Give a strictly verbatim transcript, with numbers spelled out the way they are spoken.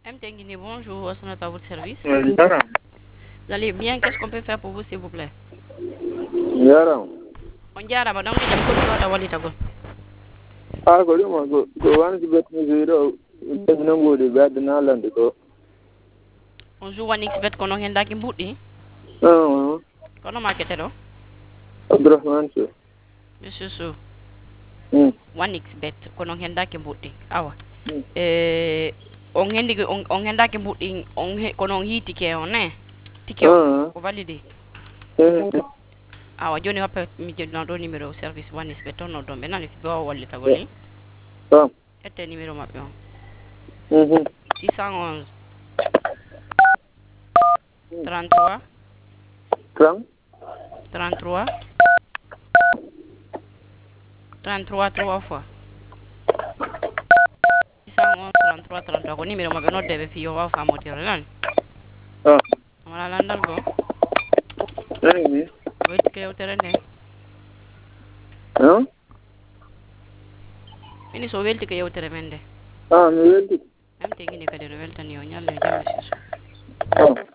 M T Guinée, bonjour, on est à votre service. Yaram. Vous allez bien? Qu'est-ce qu'on peut faire pour vous, s'il vous plaît? Yaram. On diara ba donc jam ko do wali tagol. Ah, go mo go go wan ci bet ni zero. Te na ngodi bet na lande ko. On joue one x bet kono henda ki mbudi. Ah. Kono market do? Abdurrahman so. Monsieur So. Hmm. one x bet kono henda ki mbudi. Awa. Eh on hendi on on henda ki mbudi on kono hiti ke on ne. Tike o validé. Eh. Awa joni hoppe mi jodno do numéro service one x bet on do be nani fi bo walli tagol ni. Ah. Ette numéro mabbe on. Mhm. six cent onze trente-trois Kram. trente-trois trente-trois trois fois six cent onze trente-trois trente-trois ko numéro mabbe nodde be fi yo wa fa modiro nan. Ah. Wala landal go. Nani ni? Welti ke yewtere nde. Ah. Fini so welti ke yewtere men nde. Ah, mi welti. Am te ngini kadi no weltani o nyalle jamme siso. Ah.